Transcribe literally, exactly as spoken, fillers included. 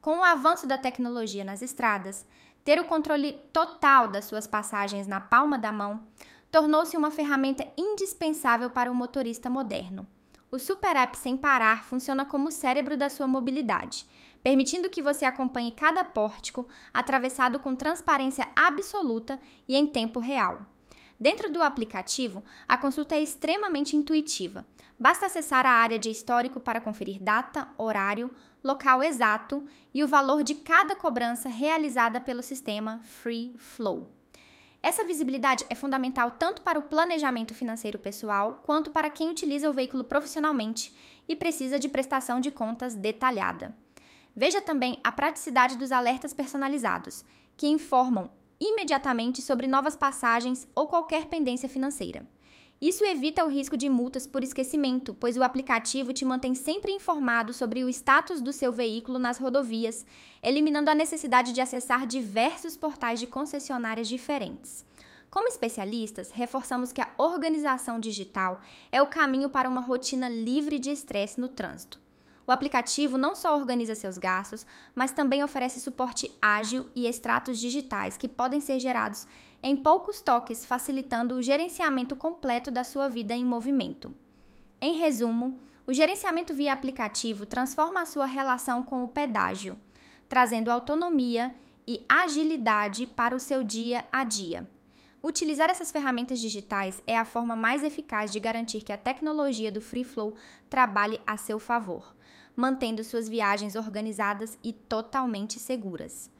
Com o avanço da tecnologia nas estradas, ter o controle total das suas passagens na palma da mão tornou-se uma ferramenta indispensável para o motorista moderno. O Super App Sem Parar funciona como o cérebro da sua mobilidade, permitindo que você acompanhe cada pórtico atravessado com transparência absoluta e em tempo real. Dentro do aplicativo, a consulta é extremamente intuitiva. Basta acessar a área de histórico para conferir data, horário, local exato e o valor de cada cobrança realizada pelo sistema Free Flow. Essa visibilidade é fundamental tanto para o planejamento financeiro pessoal quanto para quem utiliza o veículo profissionalmente e precisa de prestação de contas detalhada. Veja também a praticidade dos alertas personalizados, que informam imediatamente sobre novas passagens ou qualquer pendência financeira. Isso evita o risco de multas por esquecimento, pois o aplicativo te mantém sempre informado sobre o status do seu veículo nas rodovias, eliminando a necessidade de acessar diversos portais de concessionárias diferentes. Como especialistas, reforçamos que a organização digital é o caminho para uma rotina livre de estresse no trânsito. O aplicativo não só organiza seus gastos, mas também oferece suporte ágil e extratos digitais que podem ser gerados em poucos toques, facilitando o gerenciamento completo da sua vida em movimento. Em resumo, o gerenciamento via aplicativo transforma a sua relação com o pedágio, trazendo autonomia e agilidade para o seu dia a dia. Utilizar essas ferramentas digitais é a forma mais eficaz de garantir que a tecnologia do Free Flow trabalhe a seu favor, mantendo suas viagens organizadas e totalmente seguras.